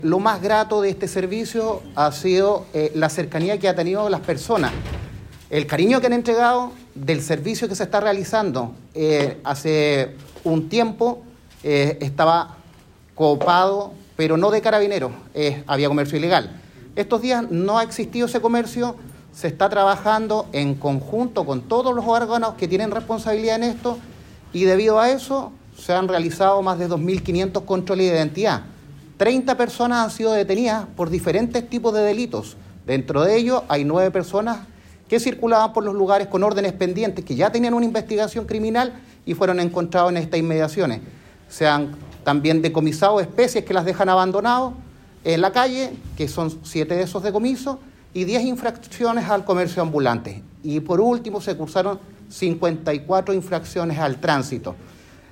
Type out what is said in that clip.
Lo más grato de este servicio ha sido la cercanía que ha tenido las personas, el cariño que han entregado del servicio que se está realizando. Hace un tiempo estaba copado, pero no de carabineros, había comercio ilegal. Estos días no ha existido ese comercio, se está trabajando en conjunto con todos los órganos que tienen responsabilidad en esto y debido a eso se han realizado más de 2.500 controles de identidad. 30 personas han sido detenidas por diferentes tipos de delitos. Dentro de ellos hay 9 personas que circulaban por los lugares con órdenes pendientes, que ya tenían una investigación criminal y fueron encontrados en estas inmediaciones. Se han también decomisado especies que las dejan abandonadas en la calle, que son 7 de esos decomisos, y 10 infracciones al comercio ambulante. Y por último se cursaron 54 infracciones al tránsito.